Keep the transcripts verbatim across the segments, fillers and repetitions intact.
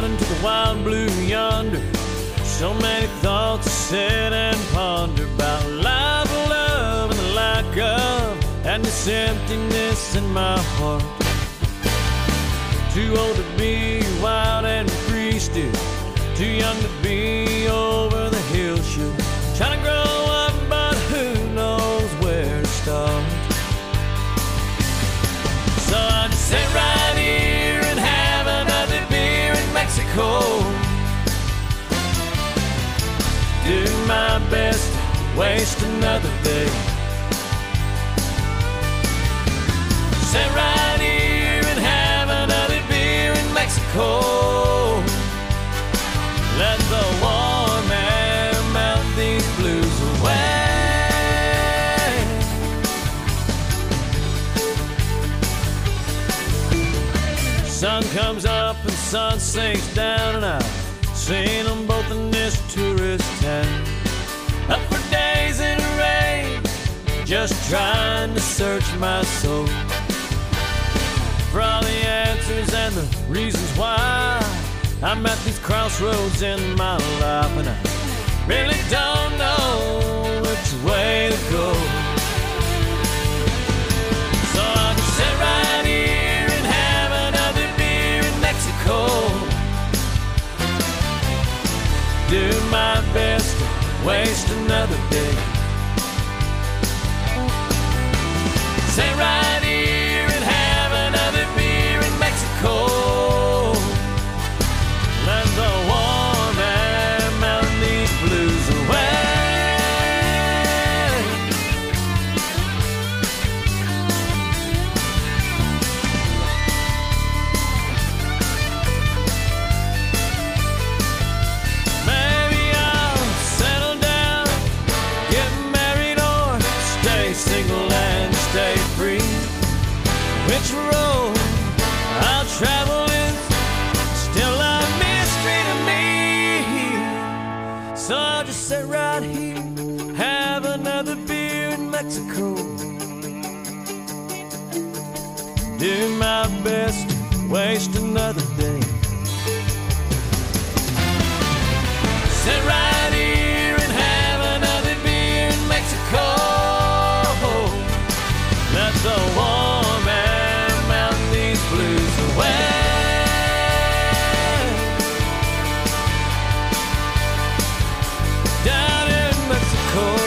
to the wild blue yonder. So many thoughts to sit and ponder about life, love, and the lack of, and this emptiness in my heart. Too old to be wild and free still, too young to be over the hill shoot. Trying to grow up, but who knows where to start. So I just sit right here and have another beer in Mexico. Do my best to waste another day. Sit right here and have another beer in Mexico. Let the warm air melt these blues away. Sun comes up and sun sinks down, and I've seen them both in this tourist town. Up for days in the rain, just trying to search my soul for all the answers and the reasons why I'm at these crossroads in my life, and I really don't know which way to go. So I can sit right here and have another beer in Mexico. Do my best to waste another day. Sit right here and have another beer in Mexico. Let the warm air melt these blues away. Maybe I'll settle down, get married, or stay single and stay free. Which road I'll travel is still a mystery to me. So I'll just sit right here, have another beer in Mexico. Do my best to waste another day. Sit right here and have another beer in Mexico. Let the warm air melt these blues away. Down in Mexico.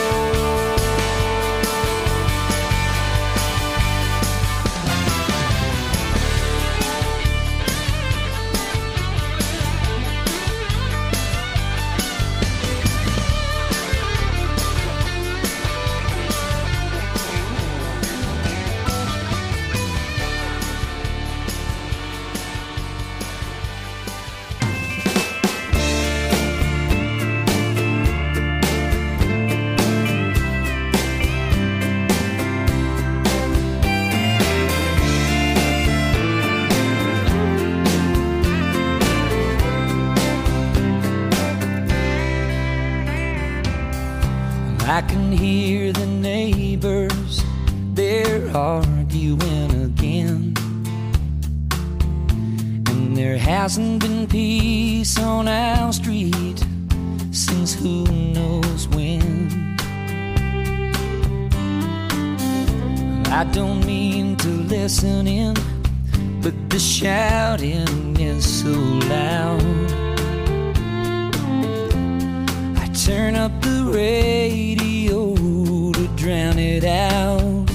I can hear the neighbors, they're arguing again. And there hasn't been peace on our street since who knows when. I don't mean to listen in, but the shouting is so loud. I turn up the radio to drown it out.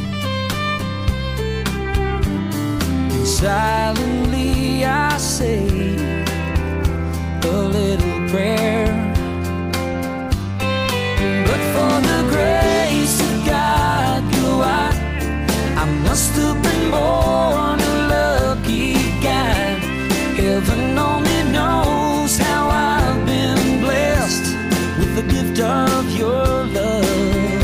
And silently I say a little prayer. But for the grace of God, you know I, I must have been born a lucky guy. Heaven only knows how I've been blessed with the gift of your love.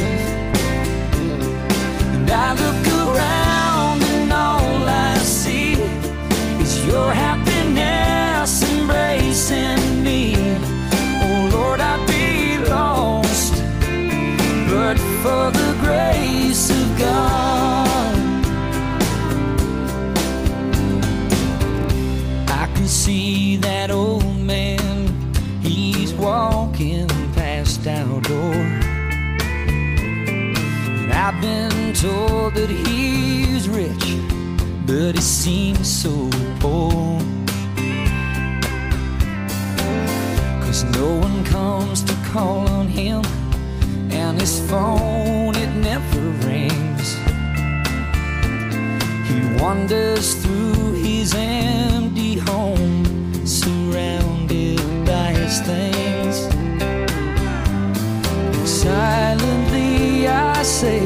And I look around and all I see is your happiness see that old man, he's walking past our door. And I've been told that he's rich, but he seems so poor. 'Cause no one comes to call on him, and his phone, it never rings. He wanders through his empty home, surrounded by his things. And silently I say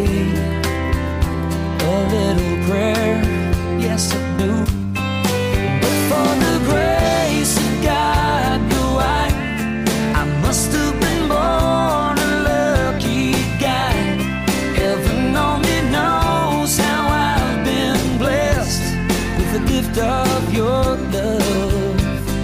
a little prayer, yes I do. But for the grace of God, no, I, I must have been born a lucky guy. Heaven only knows how I've been blessed with the gift of your love.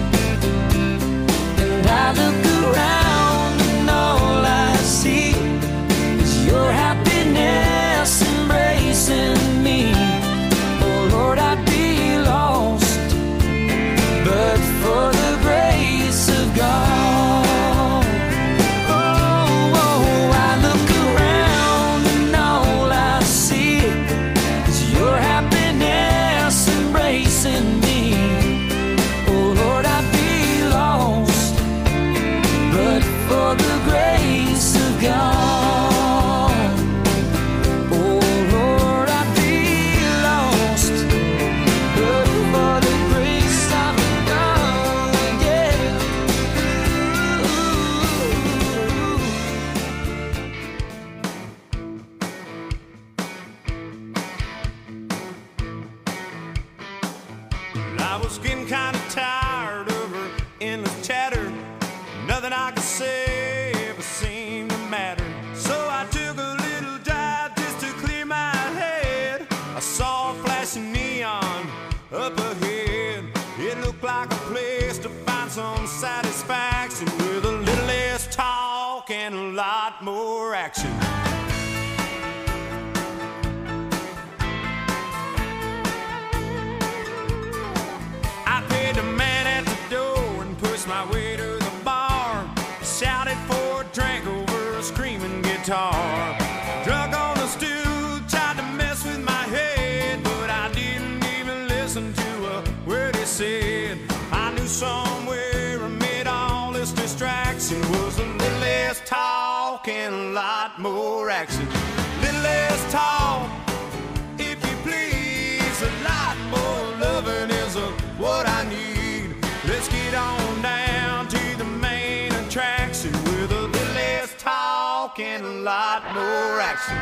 And I look around and all I see is your happiness embracing me. Oh Lord, I'd be lost but for the grace of God. Oh, oh, I look around and all I see is your happiness embracing me. Oh Lord, I'd be lost but for the grace of God. Oh Lord, I'd be lost but for the grace of God. Yeah. I was getting kind of tired of her endless chatter. Nothing I could say ever seemed to matter. So I took a little dive just to clear my head. I saw a flashing neon up ahead. It looked like a place to find some satisfaction, with a little less talk and a lot more action. I paid the man at the door and pushed my way to the bar. Shouted for a drink over a screaming guitar. Drunk on the stool, tried to mess with my head, but I didn't even listen to a word he said. I knew somewhere amid all this distraction was a little less talk and a lot more action. Little less talk, if you please, a lot more loving is a what I need. Let's get on down to the main attraction, with a little less talk and a lot more action.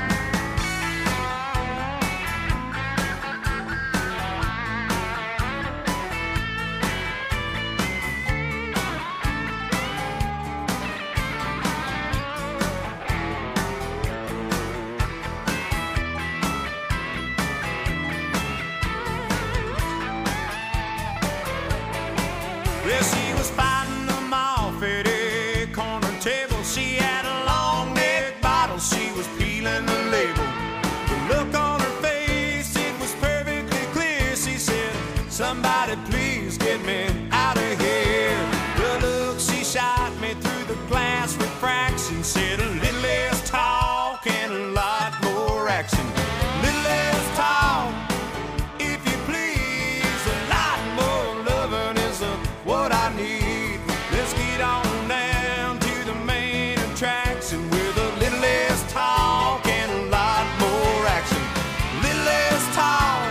Well, she was fighting them off at a corner table. She had a long neck bottle, she was peeling the label. The look on her face, it was perfectly clear. She said, somebody please get me out of here. The look she shot me through the glass refraction said, a little less talk and a lot more action. Little less talk, if you please, a lot more loving is a what I need. Let's get on down to the main attraction, with a little less talk and a lot more action. Little less talk,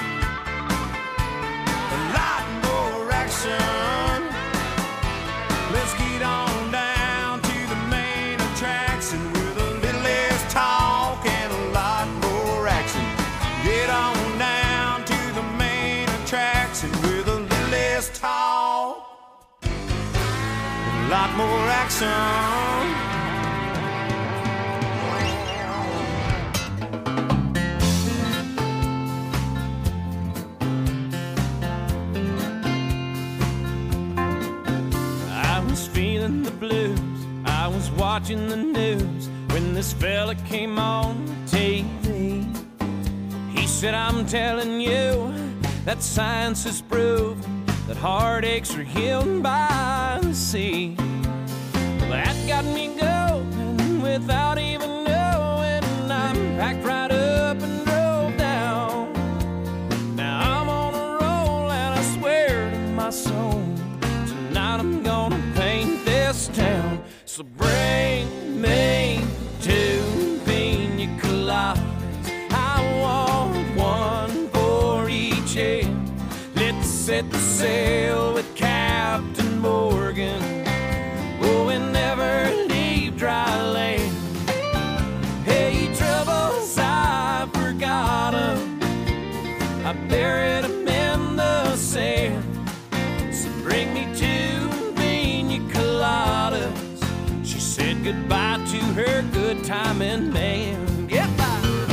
a lot more action. Let's get on down to the main attraction, with a little less talk and a lot more action. Get on down to the main attraction, with a little less talk, a lot more action. I was feeling the blues, I was watching the news when this fella came on T V. He said, I'm telling you that science has proved that heartaches are healed by the sea. That got me going without even knowing. I packed right up and drove down. Now I'm on a roll and I swear to my soul, tonight I'm gonna paint this town. So bring me two pina coladas. I want one for each head. Let's set the sail with Captain Morgan. Oh, and never leave dry land. Hey, troubles, I forgot 'em. I buried 'em in the sand. So bring me two pina coladas. She said goodbye to her good timing man. Goodbye.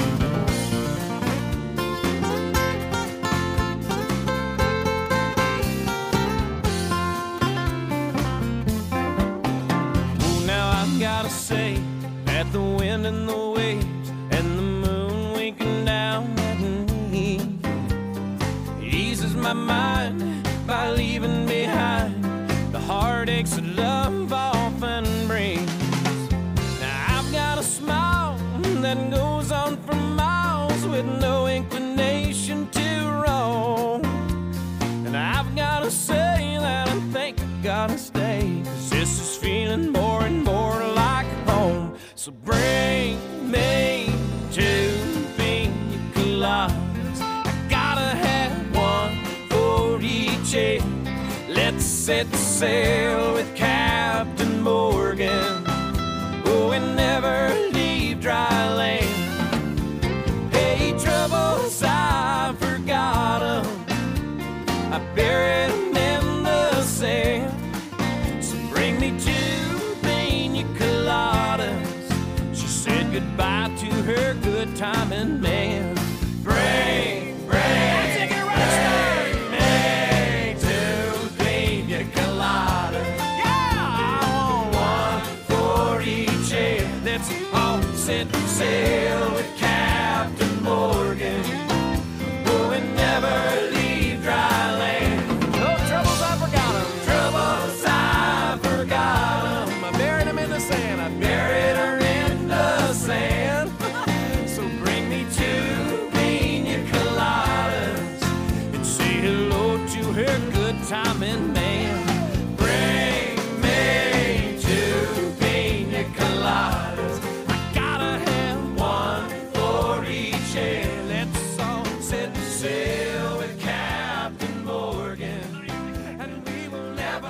Gotta say that the wind and the waves and the moon winking down at me eases my mind by leaving behind the heartaches that love often brings. Now I've got a smile that goes on for miles with no inclination to roam, and I've gotta say that I think I gotta stay, 'cause this is feeling more and more like home. So bring me two pina coladas. I gotta have one for each head. Let's set the sail with Captain Morgan. Oh, and never leave dry land. Hey, troubles, I forgot 'em. I buried 'em in the sand. So bring me two coladas. She said goodbye to her good timing man. Bring, bring, take it right, bring me two pina coladas. Yeah, I want one for each head. Let's all set sail with Captain Morgan. Oh, and never leave dry land. No troubles, I forgot 'em. Troubles, I forgot 'em. Sand. I buried her in the sand. So bring me two pina coladas and say hello to her good timing man. Bring me two pina coladas. I gotta have one for each head. Let's all set sail with Captain Morgan, and we will never.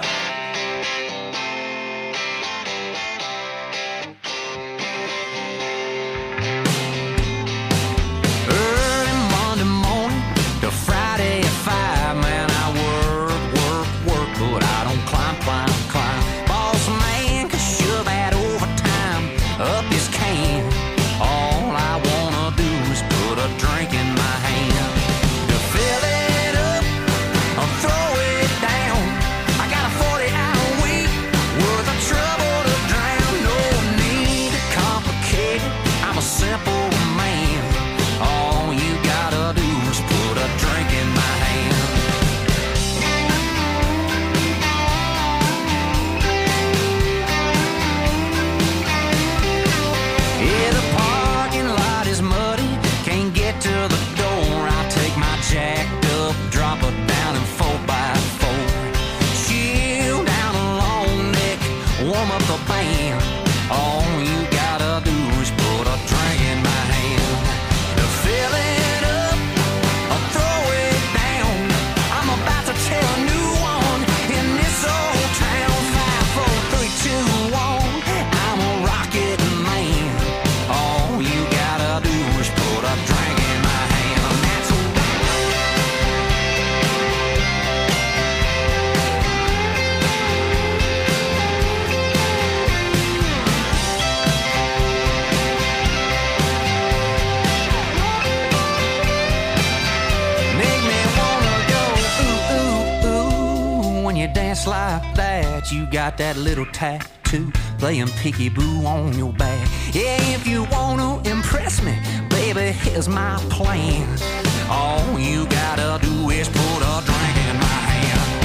Like that, you got that little tattoo playing peekaboo on your back. Yeah, if you wanna impress me, baby, here's my plan. All you gotta do is put a drink in my hand.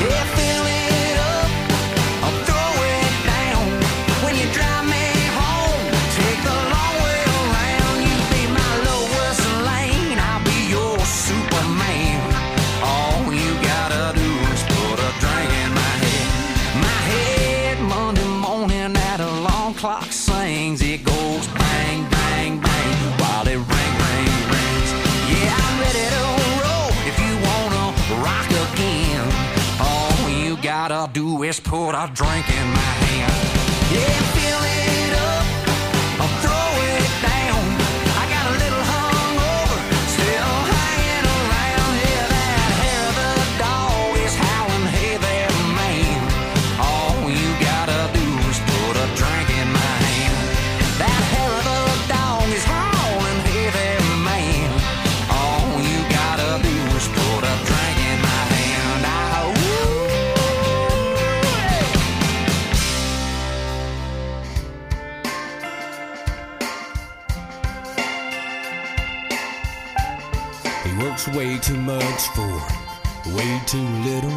Yeah, fill it up or throw it down. When you drive me home, take the long way around. You be my Lois Lane, I'll be your Superman. All you gotta do is put a drink in my head. My head Monday morning at alarm clock sings. It goes bang, bang, bang while it ring, ring, rings. Yeah, I'm ready to roll if you wanna rock again. All you gotta do is put a drink in my hand. Yeah, fill it up or throw it down. I got a little hungover, still hanging around. Yeah, that hair of the dog is howling, hey there, man. All you gotta do is put a drink in my hand. That hair of the dog is howling, hey there, man. All you gotta do is put a drink in my hand. Ah, ooh. He works way too much for way too little.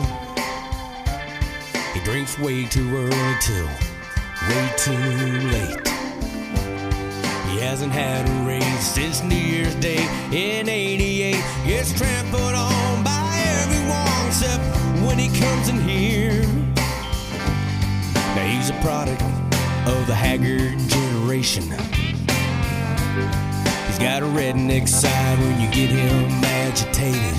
He drinks way too early till way too late. He hasn't had a raise since New Year's Day in eighty-eight. Gets trampled on by everyone except when he comes in here. Now he's a product of the haggard generation. He's got a redneck side when you get him agitated.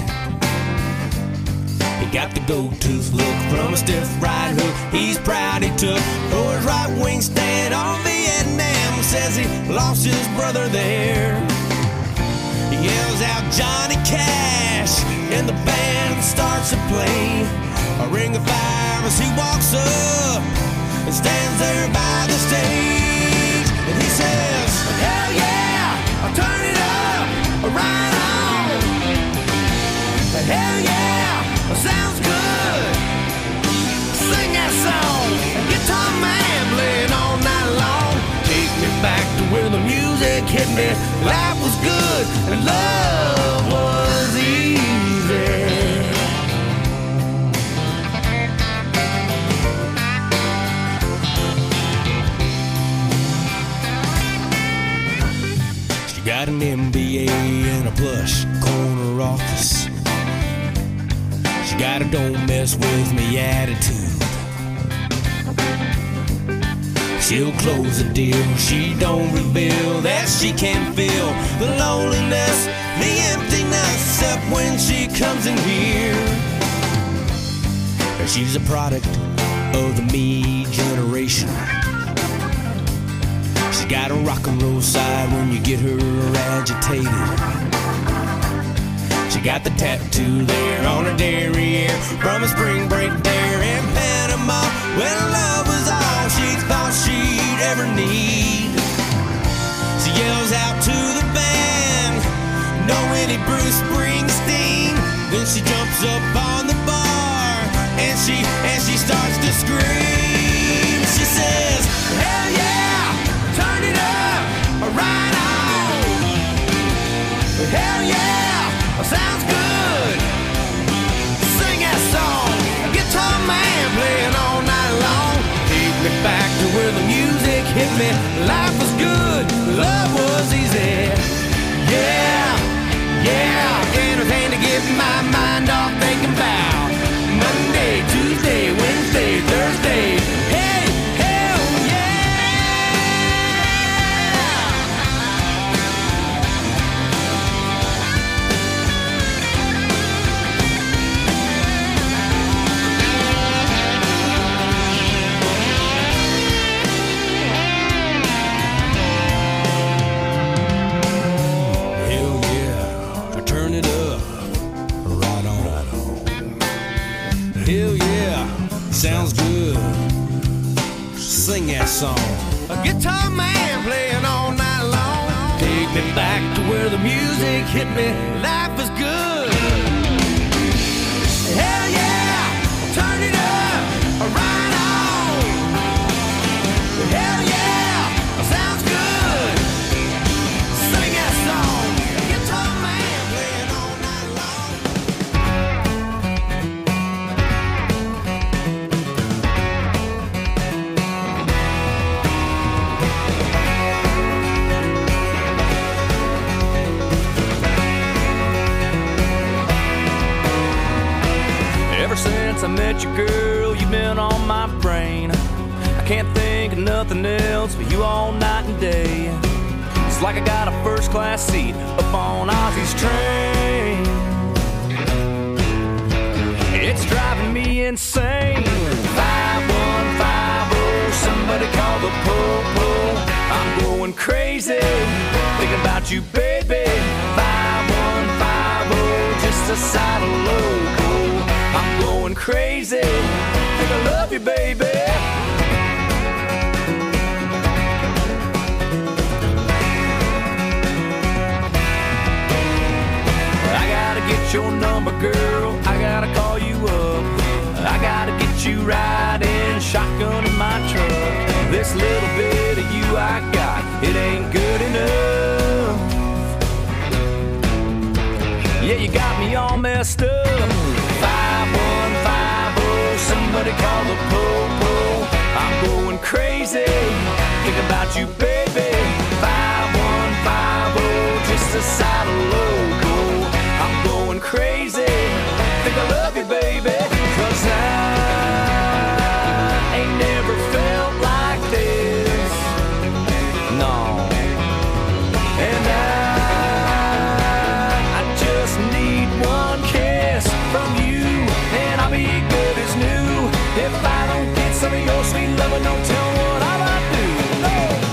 He got the gold tooth look from a stiff right hook he's proud he took for his right wing stand on Vietnam. Says he lost his brother there. He yells out Johnny Cash and the band starts to play. A ring of fire as he walks up and stands there by the stage. And he says, hell yeah, I'll turn it up, right on. Hell yeah, sounds good. Sing that song, guitar man playing all night long. Take me back to where the music hit me. Life was good and love was easy. She got an M B A and a plush corner office. She got a don't mess with me attitude. She'll close the deal, she don't reveal that she can feel the loneliness, the emptiness, except when she comes in here. And she's a product of the me generation. She's got a rock and roll side when you get her agitated. She got the tattoo there on her derriere from a spring break there in Panama, when love was all she thought she'd ever need. She yells out to the band, no any Bruce Springsteen. Then she jumps up on the bar and she and she starts to scream. She says, hell yeah, turn it up, right on. Hell yeah, sounds good. Sing that song, guitar man playing all night long. Take me back to where the music hit me. Life was good, love was easy. Yeah, yeah, anything to get my mind off thinking about Monday, Tuesday, Wednesday, Thursday. Hey, hell sounds good. Sing that song. A guitar man playing all night long. Take me back to where the music hit me. Life was good. Hell yeah, turn it up, right on. Hell yeah, sounds good. Sing that song. A guitar man playing all night long. met you, girl, you've been on my brain. I can't think of nothing else but you all night and day. It's like I got a first-class seat up on Ozzy's train. It's driving me insane. five one five oh, somebody call the po-po. I'm going crazy, thinking about you, baby. five one five oh, just a side of loco. I'm going crazy, think I love you, baby. I gotta get your number, girl, I gotta call you up. I gotta get you riding shotgun in my truck. This little bit of you I got, it ain't good enough. Yeah, you got me all messed up. five one five oh, somebody call the po-po. I'm going crazy, think about you, baby. five one five oh, just a side of loco. I'm going crazy, think I love you, baby. Cause I ain't never felt like this, no. And I, I just need one kiss from you, and I'll be good as new. If I don't get some of your sweet loving, don't tell me what I might do. No.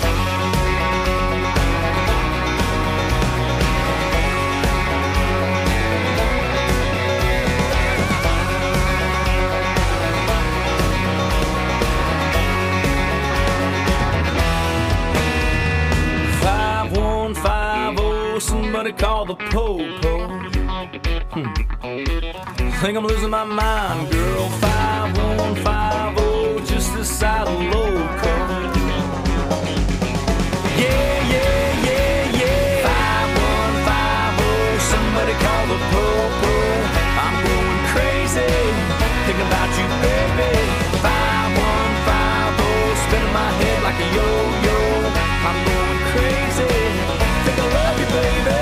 Somebody call the po-po. Hmm. Think I'm losing my mind, girl. five one five oh, just the side of loco. Yeah, yeah, yeah, yeah. five one five oh, somebody call the po-po. I'm going crazy, thinking about you, baby. five one five oh, spinning my head like a yo-yo. I'm going crazy, think I love you, baby.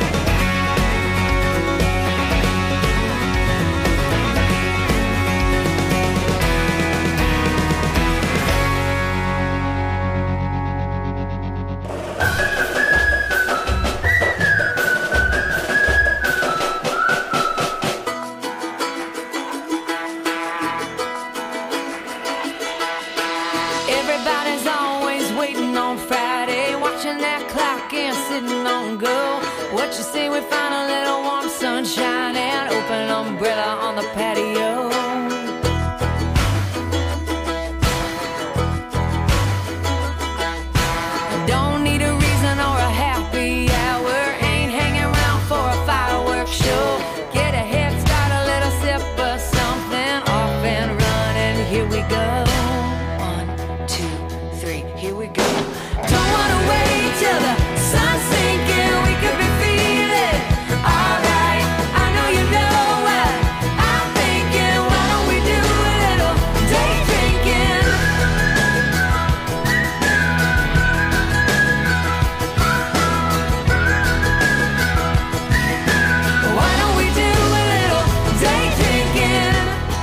Everybody's always waiting on Friday, watching that clock and sitting on go. What you say we find a little warm sunshine and open umbrella on the patio. Don't need a reason or a happy hour, ain't hanging around for a fireworks show. Get a head start, a little sip of something, off and running, here we go. Here we go. Don't wanna wait till the sun's sinking. We could be feeling alright. I know you know what I'm thinking. Why don't we do a little day drinking? Why don't we do a little day drinking?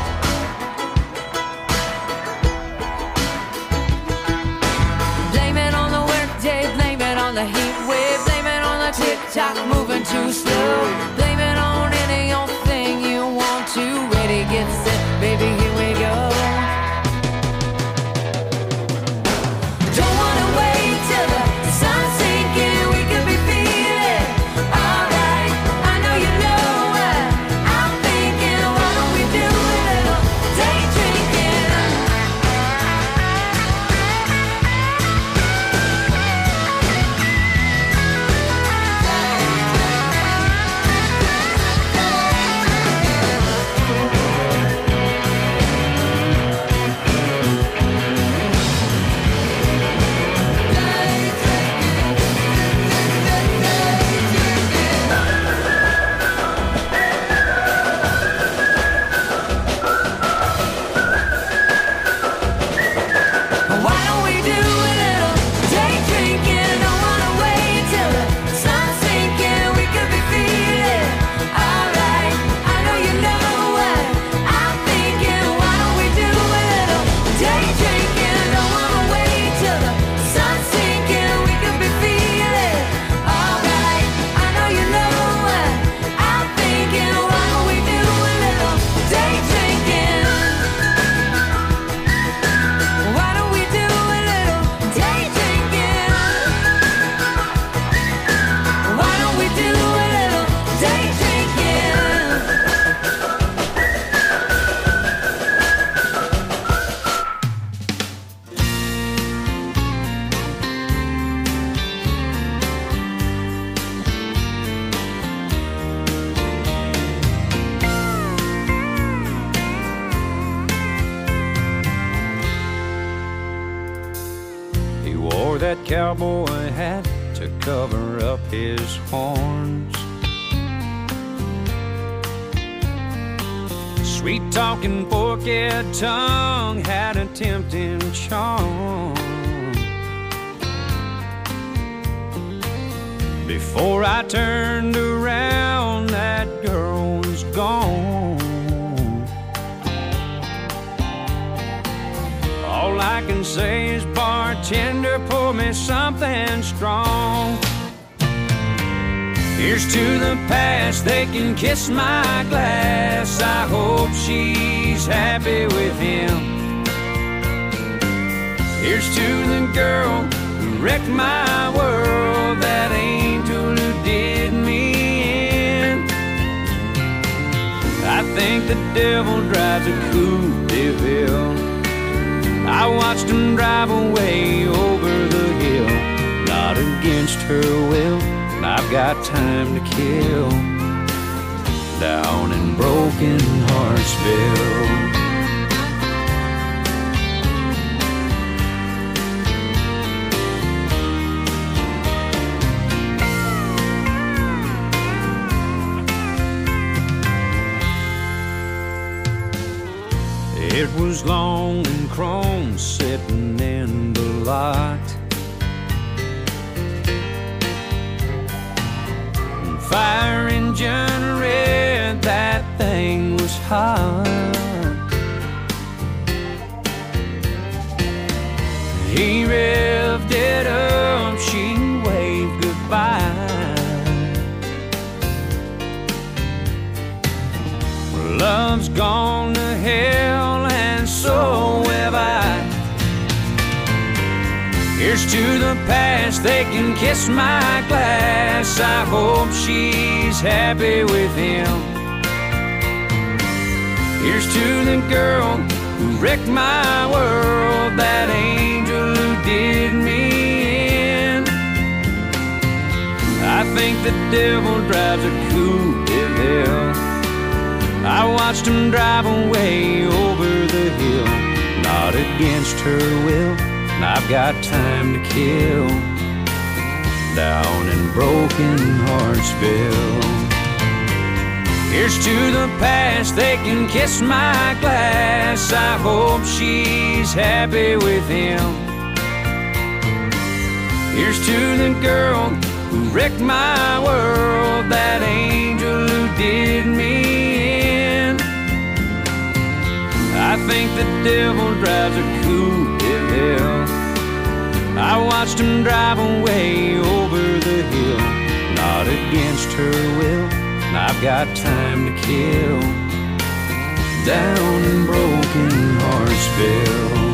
The heat wave, blame it on the tick-tock moving too slow. Blame it on any old thing you want to. Ready, get set, baby, here we go. Don't wanna wait till the sun's sinking. We could be feeling alright. I know you know what I'm thinking. Why don't we do a little day drinking? that cowboy hat to cover up his horns. Sweet-talking forked tongue had a tempting charm. Before I turned around, that girl was gone. All I can say is, bartender, pour me something strong. Here's to the past, they can kiss my glass. I hope she's happy with him. Here's to the girl who wrecked my world, that angel who did me in. I think the devil drives a Coupe de Ville. I watched him drive away over the hill, not against her will. I've got time to kill down in Broken Heartsville. It was long and chrome sitting in the lot. Fire engine red, that thing was hot. He revved it up, she waved goodbye. Love's gone to hell and so have I. Here's to the past, they can kiss my glass. I hope she's happy with him. Here's to the girl who wrecked my world, that angel who did me in. I think the devil drives a Coupe de Ville. I watched him drive away over the hill, not against her will. I've got time to kill down in Broken Heartsville. Here's to the past, they can kiss my glass. I hope she's happy with him. Here's to the girl who wrecked my world, that angel who did me in. I think the devil drives a Coupe de Ville. I watched him drive away over the hill, not against her will. I've got time to kill down in Broken Heartsville.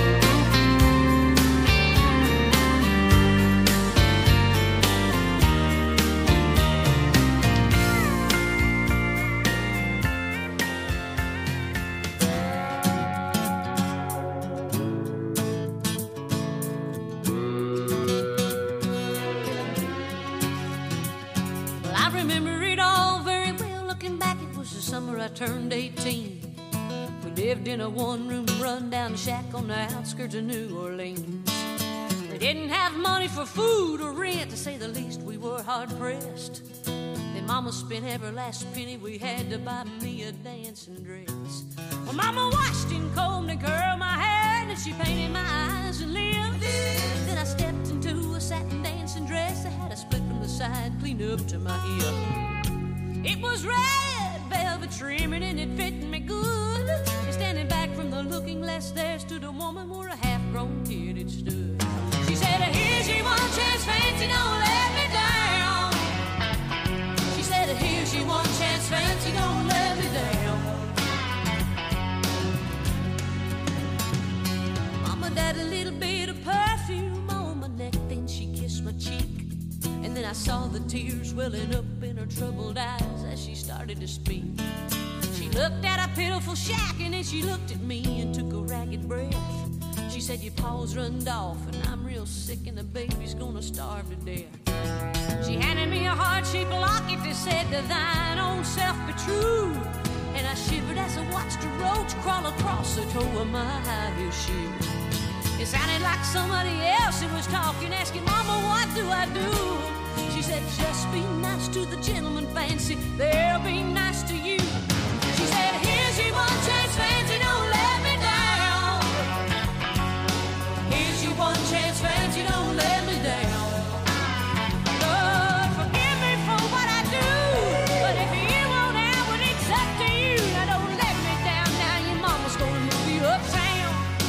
Turned eighteen. We lived in a one-room run-down shack on the outskirts of New Orleans. We didn't have money for food or rent, to say the least. We were hard-pressed. Then Mama spent every last penny we had to buy me a dancing dress. Well, Mama washed and combed and curled my hair, and she painted my eyes and lips. Then I stepped into a satin dancing dress that had a split from the side, cleaned up to my hip. It was red velvet trimming and it fit me good. And standing back from the looking glass, there stood a woman where a half-grown kid had stood. She said, here's your one chance, fancy, don't let me down. She said, here's your one chance, fancy, don't let me down. Mama dabbed a little bit of perfume on my neck, then she kissed my cheek. And then I saw the tears welling up in her troubled eyes as she started to speak. She looked at a pitiful shack and then she looked at me and took a ragged breath. She said, your paws runned off and I'm real sick and the baby's gonna starve to death. She handed me a heart-shaped locket that said, to thine own self be true. And I shivered as I watched a roach crawl across the toe of my high heel shoe. It sounded like somebody else who was talking, asking, Mama, what do I do? She said, just be nice to the gentleman, Fancy. They'll be nice to you. She said, here's your one chance, Fancy, don't let me down. Here's your one chance, Fancy, don't let me down. Lord, forgive me for what I do, but if you won't have it, it's up to you. Now don't let me down, now your mama's gonna move you uptown.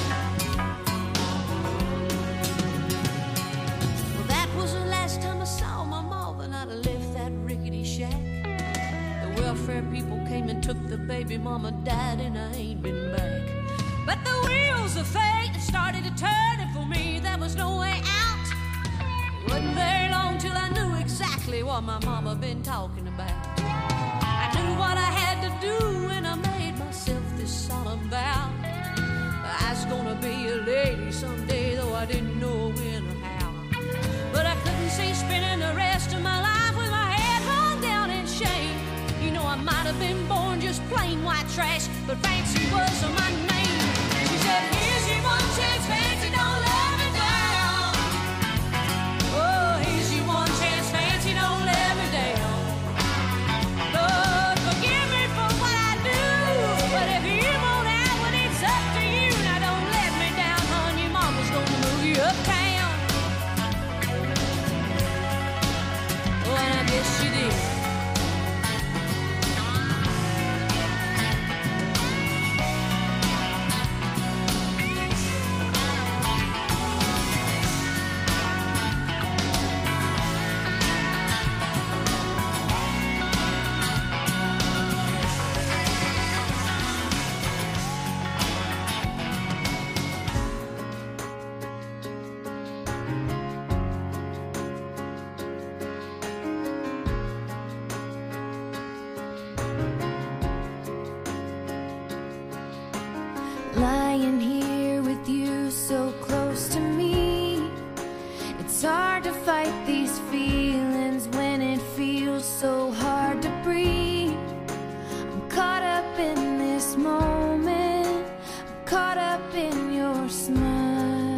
Well, that was the last time I saw my mom, and I'd left that rickety shack. The welfare people came and took the baby, mama died, and I ain't been back. But the wheels of fate started to turn, and for me there was no way out. It wasn't very long till I knew exactly what my mama been talking about. I knew what I had to do, and I made myself this solemn vow. I was gonna be a lady someday, though I didn't know when or how. But I couldn't see spending the rest of my life with my head hung down in shame. You know, I might have been born just plain white trash, but Fancy was my name. She said, here's your one chance, Fancy, don't let me down. Oh, here's your one chance, Fancy, don't let me down. Lord, forgive me for what I do, but if you won't have it, it's up to you. Now don't let me down, hon, your mama's gonna move you uptown. Oh, and I guess she did. Lying here with you so close to me, it's hard to fight these feelings when it feels so hard to breathe. I'm caught up in this moment, I'm caught up in your smile.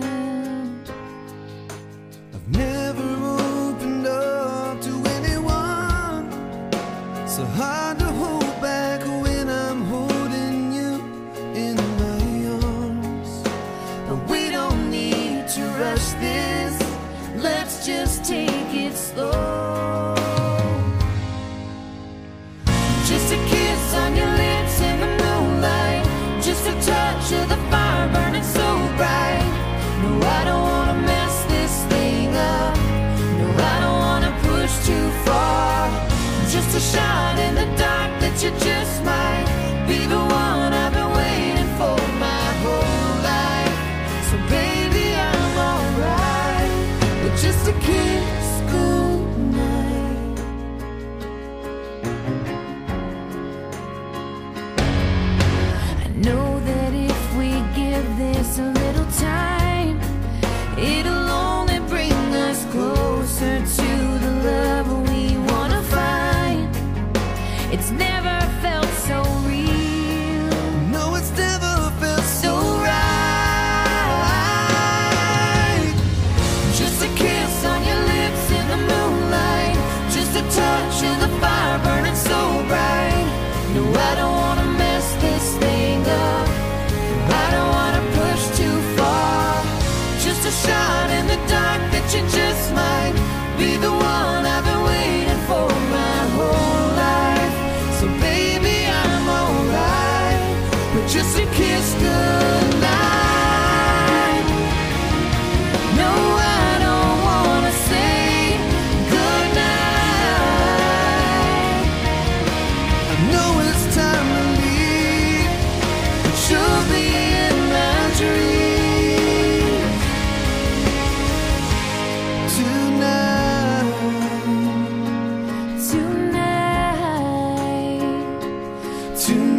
I've never opened up to anyone, so hard to hold back when I'm holding you in my arms. But we don't need to rush this, let's just take it slow. Just a kiss on your lips in the moonlight, just a touch of the fire burning so bright. No, I don't wanna mess this thing up, no, I don't wanna push too far. Just a shot in the dark that you just might be the one I've been waiting for my whole life. So baby, I'm alright with just a kiss goodnight. I know that if we give this a little time, it'll only bring us closer to the love we wanna find. It's never felt so real. No, it's never felt so right. Just a kiss on your lips in the moonlight, just a touch of the fire burning so bright. No, I don't wanna mess this thing up, I don't wanna push too far. Just a shot in the dark that you just might be the one I've been waiting for my whole life. So baby, I'm alright with just a kiss goodnight. No, I don't wanna say goodnight. I know it's time to leave, but you'll be in my dreams tonight. Tonight,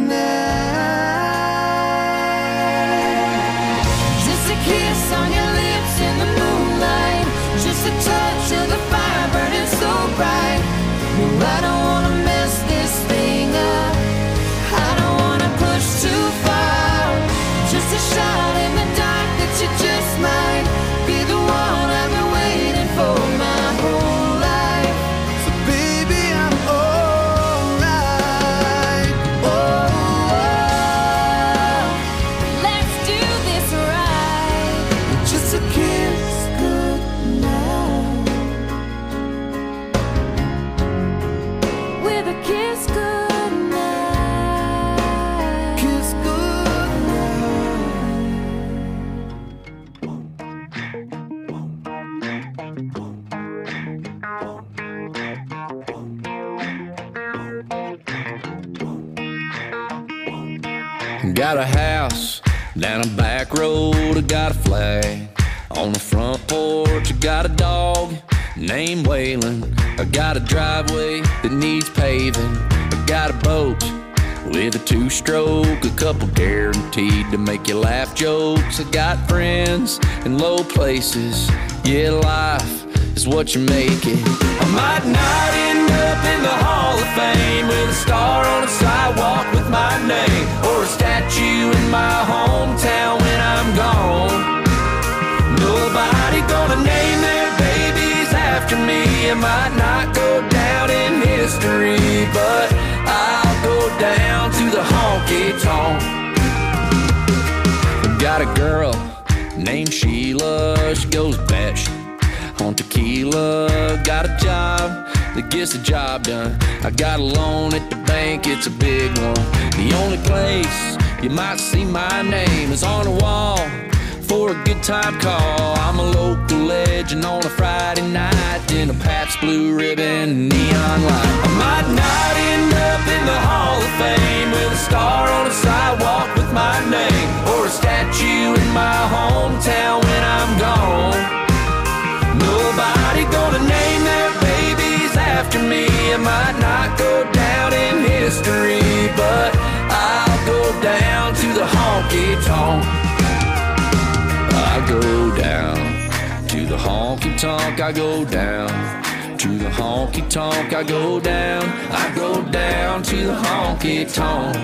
tonight. Just a kiss on your lips in the moonlight, just a touch of the fire burning so bright. No, I don't wanna mess this thing up, I don't wanna push too far. Just a shot in the dark that you just might Got a house down a back road, I got a flag on the front porch. I got a dog named Waylon. I got a driveway that needs paving. I got a boat with a two-stroke, a couple guaranteed to make you laugh jokes. I got friends in low places. Yeah, life is what you make it. I might not end up in the Hall of Fame with a star on a sidewalk with my name, or a statue in my hometown when I'm gone. Nobody gonna name their babies after me. I might not go down in history, but I'll go down to the honky-tonk. Got a girl named Sheila, she goes batshit on tequila. Got a job that gets the job done. I got a loan at the bank, it's a big one. The only place you might see my name is on a wall for a good time call. I'm a local legend on a Friday night in a Pabst Blue Ribbon neon light. I might not end up in the Hall of Fame with a star on a sidewalk with my name, or a statue in my hometown when I'm gone. Nobody gonna name their babies after me. I might not go down in history, but I'll go down to the honky-tonk. I go down to the honky-tonk, I go down to the honky-tonk, I go down, I go down to the honky-tonk.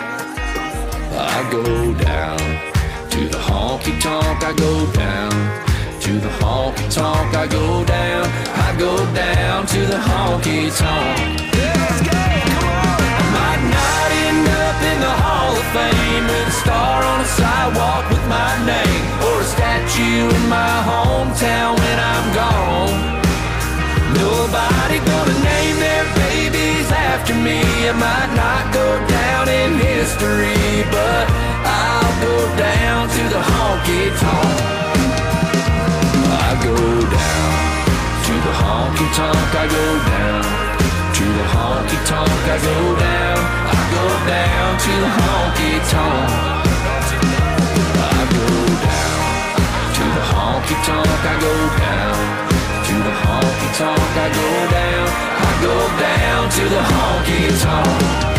I go down to the honky-tonk, I go down to the honky-tonk, I go down, I go down to the honky-tonk. Let's go, come on! I might not end up in the Hall of Fame with a star on a sidewalk with my name, or a statue in my hometown when I'm gone. Nobody gonna name their babies after me. I might not go down in history, but I'll go down to the honky-tonk. I go down to the honky-tonk, I go down to the honky-tonk, I go down, I go down to the honky-tonk. I go down to the honky-tonk, I go down to the honky-tonk, I go down, I go down to the honky-tonk.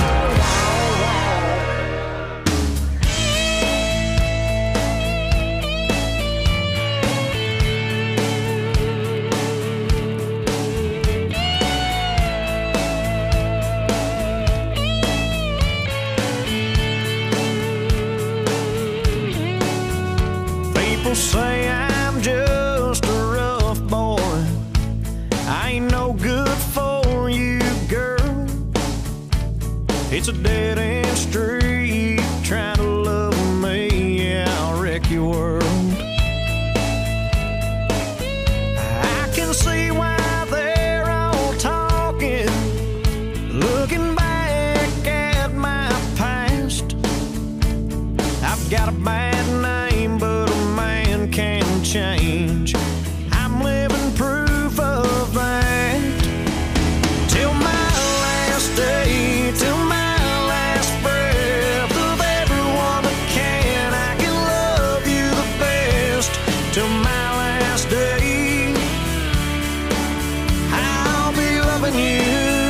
Say I'm just a rough boy, I ain't no good for you, girl. It's a dead-end street, trying to love me, yeah, I'll wreck your world. I can see why they're all talking, looking back at my past. I've got a bad name, but can change. I'm living proof of that. Till my last day, till my last breath, of everyone that can, I can love you the best. Till my last day, I'll be loving you.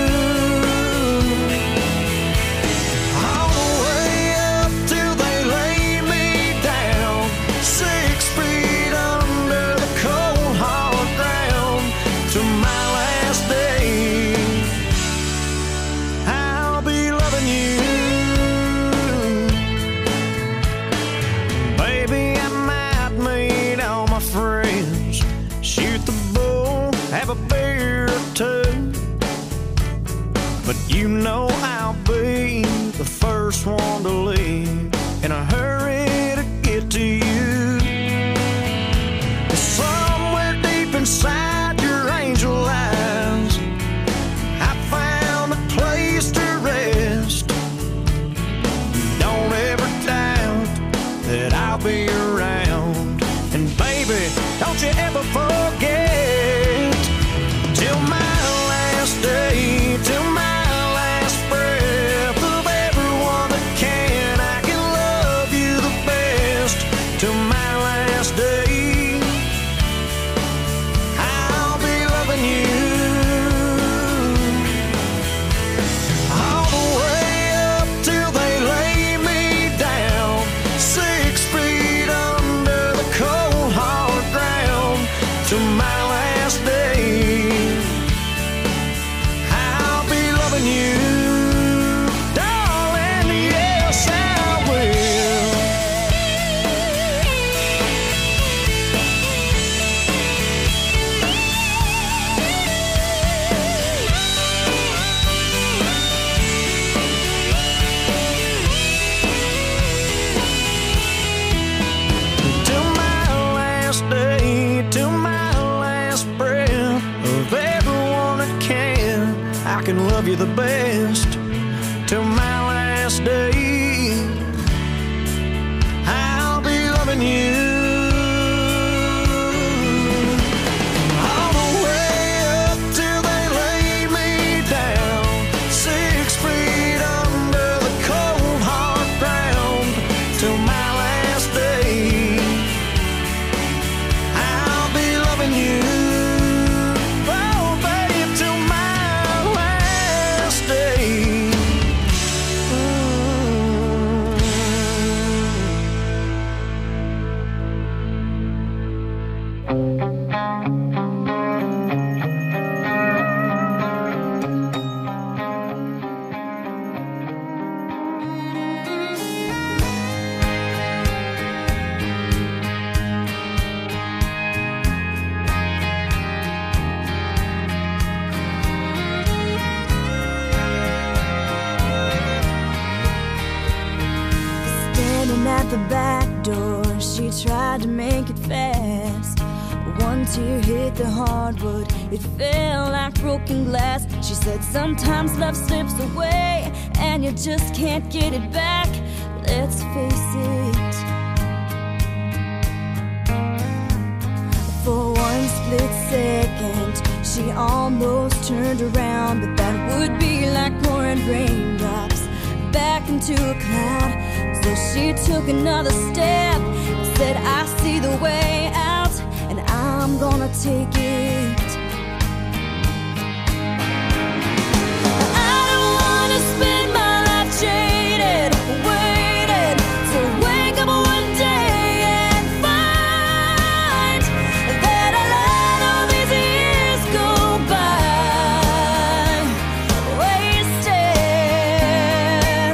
All the way up till they lay me down, six feet under the cold hard ground. To my last day, I'll be loving you. Baby, I might meet all my friends, shoot the bull, have a beer or two, but you know I'll be the first one to leave in a hurry to get to you. Somewhere deep inside your angel eyes, I found a place to rest. Don't ever doubt that I'll be around. And baby, don't you ever forget, till my last day, till my last breath, of everyone that can, last day, I'll be loving you all the way up till they lay me down, six feet under the cold hard ground. To my last day, I'll be loving you, darling, yes I will. Till my last day, till my last breath of everyone that can, I can love you the best. Till my last day, I'll be loving you all the way up till they lay me down, six feet under the cold hard ground. Till my last day, I'll be loving you, oh babe, till my last day. Standing at the back door, she tried to make it fast. One tear hit the hardwood, it fell like broken glass. She said sometimes love slips away and you just can't get it back. Let's face it, for one split second she almost turned around, but that would be like pouring raindrops back into a cloud. So she took another step and said, I see the way out and I'm gonna take it. I don't wanna spend my life jaded, waiting to wake up one day and find that I let all these years go by wasted.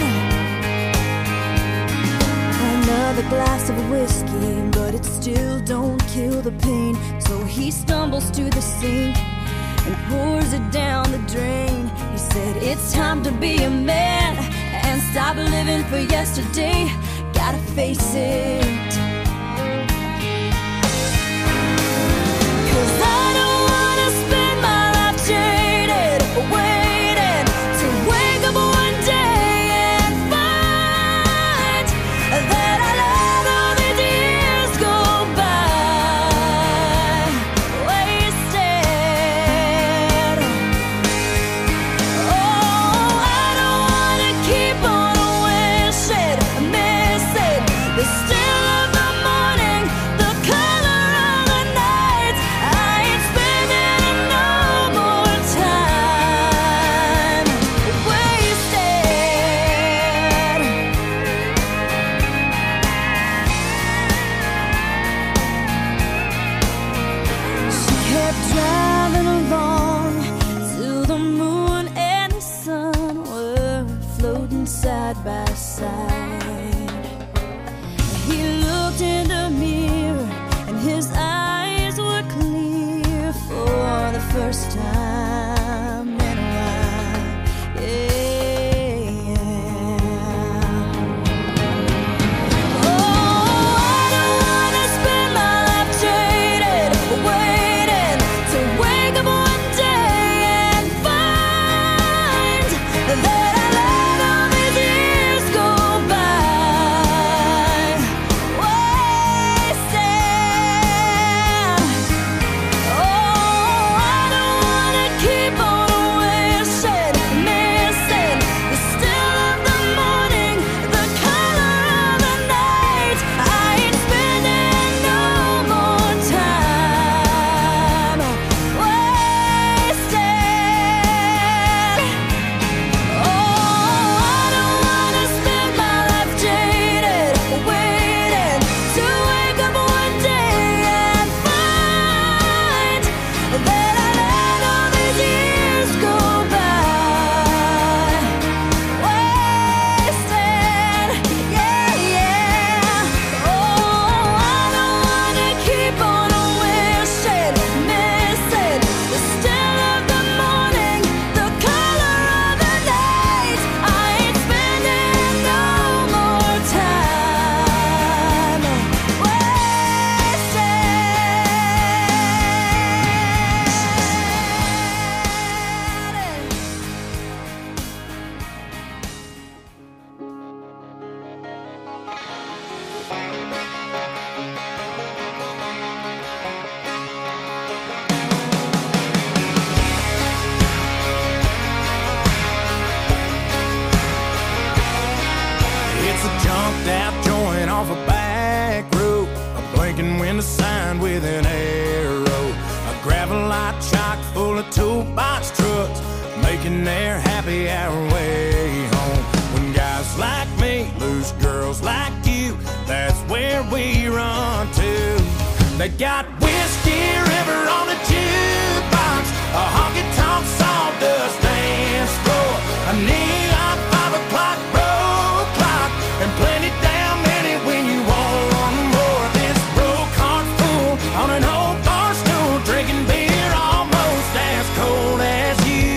Another glass of whiskey, but it still don't kill the pain. So he stumbles to the sink and pours it down the drain. He said, it's time to be a man and stop living for yesterday. Gotta face it, 'cause I don't wanna spend my life jaded, waiting to wake up one day and find that I let all these years go by wasted. Oh, I don't wanna keep on wishing, missing the still of the morning, the color of the night. I ain't spending no more time wasted. She kept driving along till the moon and the sun were floating side by side. He looked in the mirror and his eyes were clear for the first time in a while. Yeah. Oh, I don't wanna spend my life jaded, waiting to wake up one day and find that I let all these years go Knocked out joint off a back road, a blinking window sign with an arrow, a gravel lot chock full of toolbox trucks, making their happy hour way home. When guys like me lose girls like you, that's where we run to. They got Whiskey River on the jukebox, a honky-tonk sawdust dance floor, a neon five o'clock road clock, and plenty damn many when you want one more. This broke heart fool on an old bar stool, drinking beer almost as cold as you.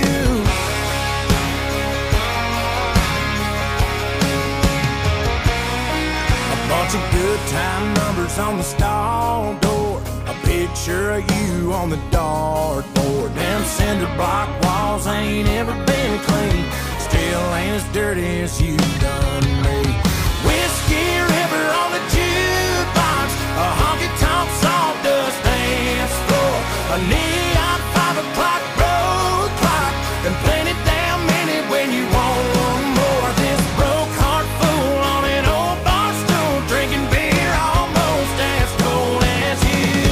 A bunch of good time numbers on the stall door, a picture of you on the dartboard. Them cinder block walls ain't ever been clean, still ain't as dirty as you done me. Whiskey River on the jukebox, a honky-tonk sawdust dance floor, a neon five o'clock road clock, and plenty damn many when you want one more. This broke heart fool on an old bar stool, drinking beer almost as cold as you.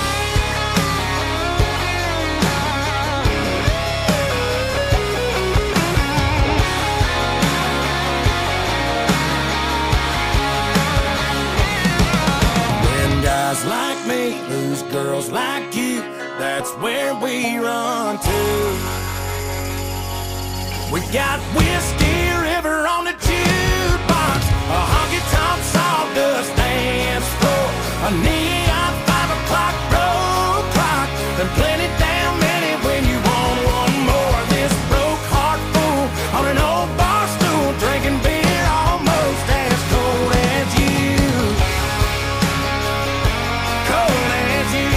When guys like me lose girls like you, that's where we run to. We got Whiskey River on the jukebox, a honky-tonk sawdust dance floor, a neon five o'clock road clock, and plenty damn many when you want one more. This broke heart fool on an old bar stool, drinking beer almost as cold as you. Cold as you.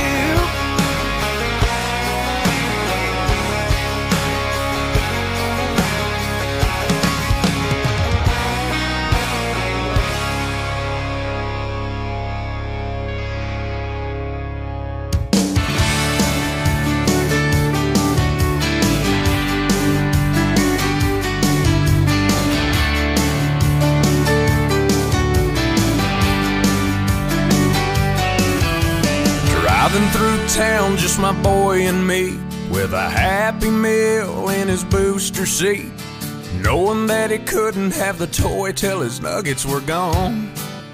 Driving through town, just my boy and me, with a Happy Meal in his booster seat, knowing that he couldn't have the toy till his nuggets were gone.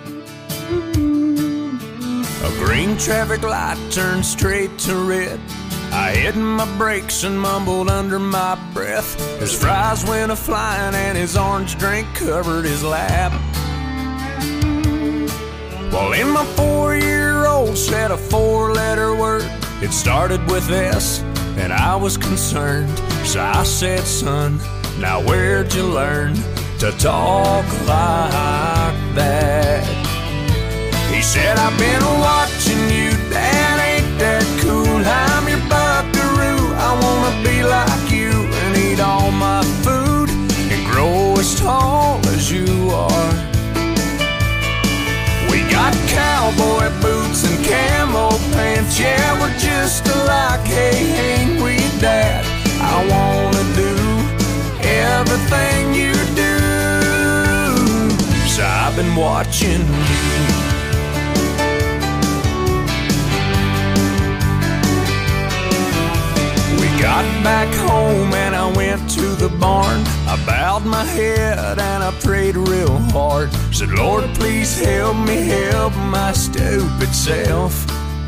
A green traffic light turned straight to red. I hit my brakes and mumbled under my breath. His fries went a-flying and his orange drink covered his lap. Well, in my four-year-old said a four-letter word. It started with S, and I was concerned. So I said, son, now where'd you learn to talk like that? He said, I've been watching you, Dad, ain't that cool? I'm your buckaroo, I wanna be like you and eat all my food and grow as tall as you are. We got cowboy boots and camo pants, yeah, we're just alike, hey, ain't we, Dad? I wanna do everything you do, so I've been watching you. Got back home and I went to the barn. I bowed my head and I prayed real hard. Said, Lord, please help me help my stupid self.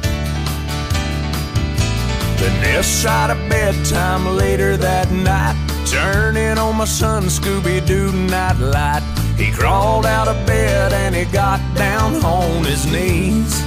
Then this side of bedtime later that night, turning on my son Scooby-Doo nightlight. He crawled out of bed and he got down on his knees.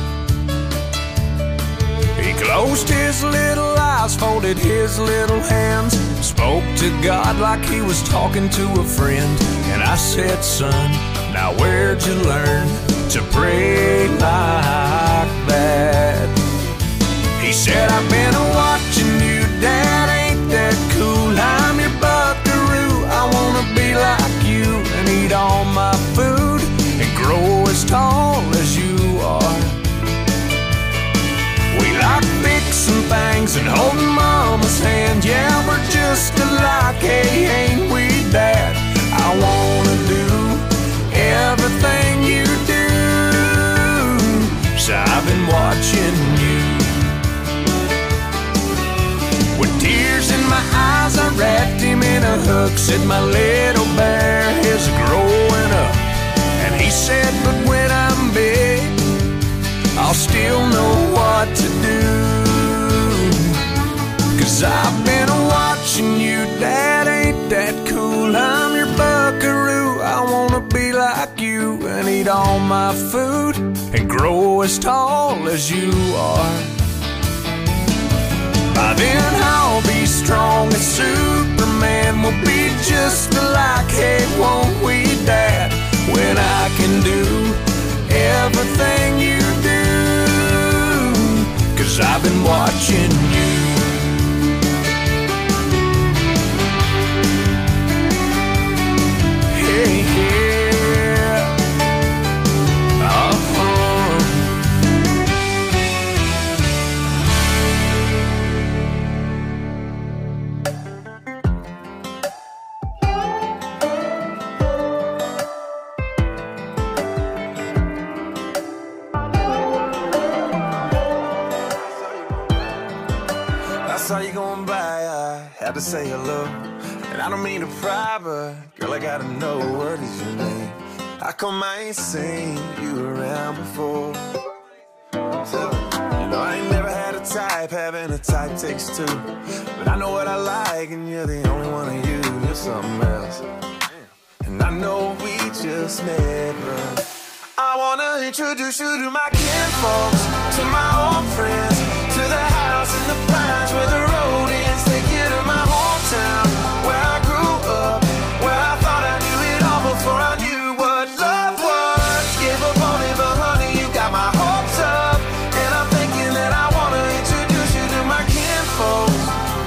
He closed his little eyes, folded his little hands, spoke to God like he was talking to a friend. And I said, son, now where'd you learn to pray like that? He said, I've been watching you, Dad, ain't that cool? I'm your buckaroo, I wanna be like you and eat all my food and grow as tall as you are. We like fixing things and holding Mama's hand, yeah, we're just alike, hey, ain't we, Dad? I wanna do everything you I've been watching you. With tears in my eyes, I wrapped him in a hug. Said my little bear is growing up. And he said, but when I'm big, I'll still know what to do. Cause I've been watching you, Dad, ain't that cool? I'm your buckaroo, I wanna be like you and eat all my food and grow as tall as you are. By then I'll be strong as Superman. We'll be just alike, hey, won't we, Dad? When I can do everything you do. Cause I've been watching you. Hey, yeah. Uh-huh. I saw you going by, I had to say hello. And I don't mean to pry, but girl, I gotta know, what is your name? How come I ain't seen you around before? So, you know, I ain't never had a type, having a type takes two. But I know what I like, and you're the only one of you, you're something else. And I know we just met, but I wanna introduce you to my kinfolks, to my old friends, to the house in the pines where the road ends. Take you to my hometown, where I grew up, where I thought I knew it all before I knew what love was. Gave up on it, but honey, you got my hopes up. And I'm thinking that I wanna introduce you to my kinfolks.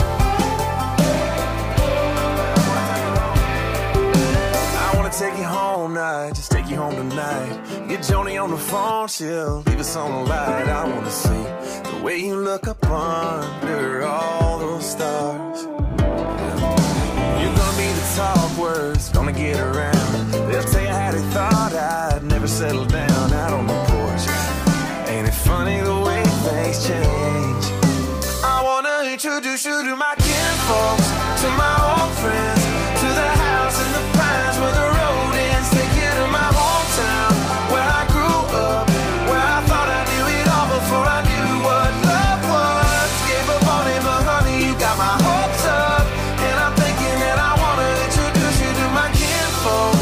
I wanna take you home now, just take you home tonight. Get Joni on the phone, she'll leave us on the light. I wanna see the way you look up under all those stars. You're gonna be the talk words, gonna get around. They'll tell you how they thought I'd never settle down out on the porch. Ain't it funny the way things change? I wanna introduce you to my kinfolks, to my old friends, to the house in the pines where the road ends. Take you to my hometown, where I grew up, where I thought I knew it all before I knew what love was. Gave up on it, but honey, you got my hopes up. And I'm thinking that I wanna introduce you to my kinfolks.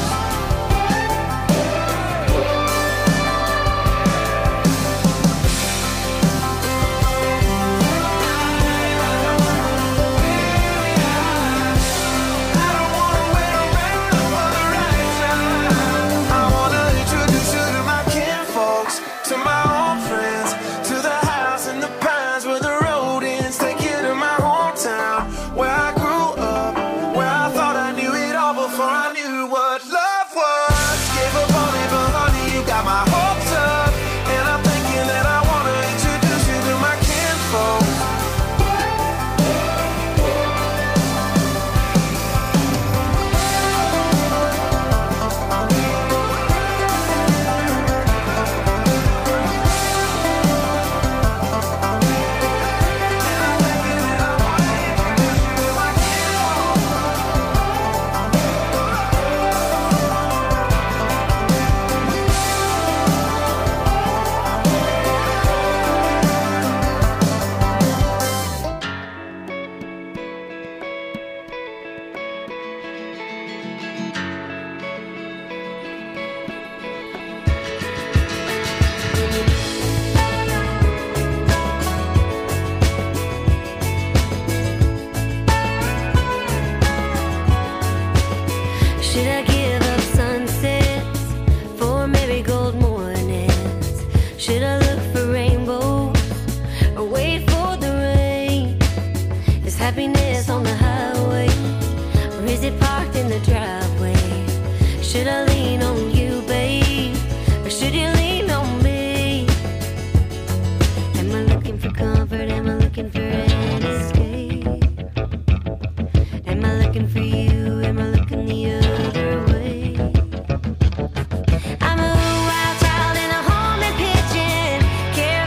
I don't wanna wait around for the right time. I wanna introduce you to my kinfolks, to my old friends, to the house in the pines where the road ends. Take you to my hometown, where I grew up, where I thought I knew it all before I knew what love was. Gave up on it, but honey, you got my hopes up. And I'm thinking that I wanna introduce you to my kinfolks. Should I give up sunsets for marigold mornings? Should I look for rainbows or wait for the rain? Is happiness on the highway or is it parked in the driveway? Should I lean on you, babe, or should you lean on me? Am I looking for comfort? Am I looking for an escape? Am I looking for you? Am I looking the other way? I'm a wild child in a home and pitching, care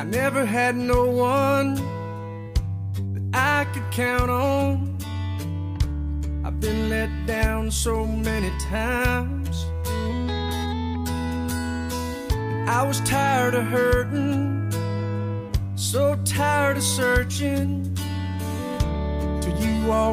never had no one that I could count on. I've been let down so many times. I was tired of hurting, so tired of searching, till you walked